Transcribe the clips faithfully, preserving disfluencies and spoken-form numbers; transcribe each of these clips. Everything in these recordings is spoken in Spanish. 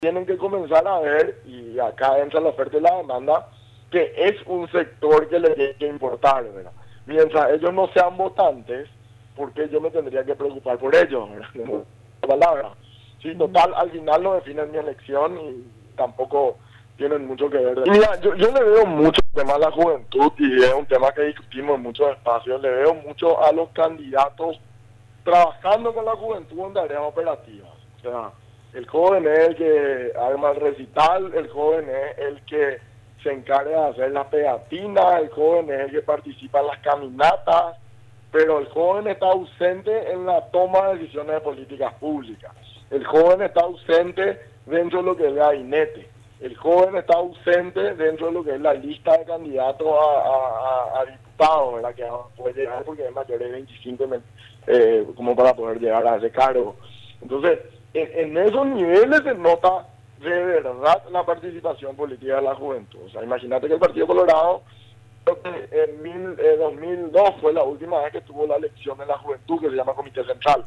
tienen que comenzar a ver, y acá entra la oferta y la demanda, que es un sector que les tiene que importar, ¿verdad? Mientras ellos no sean votantes, ¿por qué yo me tendría que preocupar por ellos, ¿verdad? Palabra. Sí, total, al final lo definen mi elección y tampoco tienen mucho que ver. Mira, yo, yo le veo mucho el tema a la juventud y es un tema que discutimos en muchos espacios. Le veo mucho a los candidatos trabajando con la juventud en tareas operativas. O sea, el joven es el que arma el recital, el joven es el que se encarga de hacer la pegatina, el joven es el que participa en las caminatas, pero el joven está ausente en la toma de decisiones de políticas públicas. El joven está ausente dentro de lo que es el gabinete. El joven está ausente dentro de lo que es la lista de candidatos a, a, a, a diputados, ¿verdad? Que puede llegar porque es mayor de veinticinco, eh, como para poder llegar a ese cargo. Entonces, en, en esos niveles se nota de verdad la participación política de la juventud. O sea, imagínate que el Partido Colorado, en mil, eh, dos mil dos fue la última vez que tuvo la elección de la juventud, que se llama Comité Central.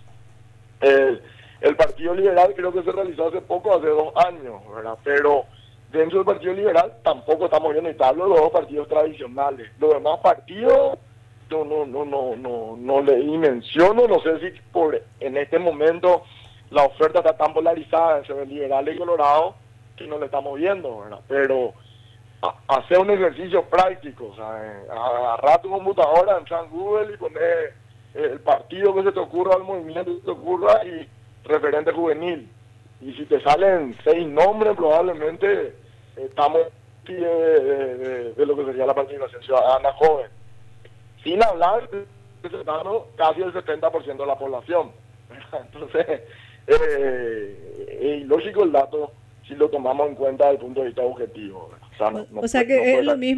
Eh, el Partido Liberal creo que se realizó hace poco, hace dos años, ¿verdad? Pero dentro del Partido Liberal tampoco estamos viendo, y te hablo de los dos partidos tradicionales. Los demás partidos no, no, no, no, no, no le menciono, no sé si por en este momento la oferta está tan polarizada entre liberales y Colorado que no le estamos viendo, ¿verdad? Pero a, hacer un ejercicio práctico, o sea, agarrar tu computadora, entrar en Google y poner el partido que se te ocurra, el movimiento que se te ocurra y referente juvenil. Y si te salen seis nombres, probablemente estamos de, de, de, de lo que sería la participación ciudadana joven. Sin hablar de casi el setenta por ciento de la población. Entonces, eh, es ilógico el dato si lo tomamos en cuenta desde el punto de vista objetivo. O sea, no, no, o sea que no es lo mismo.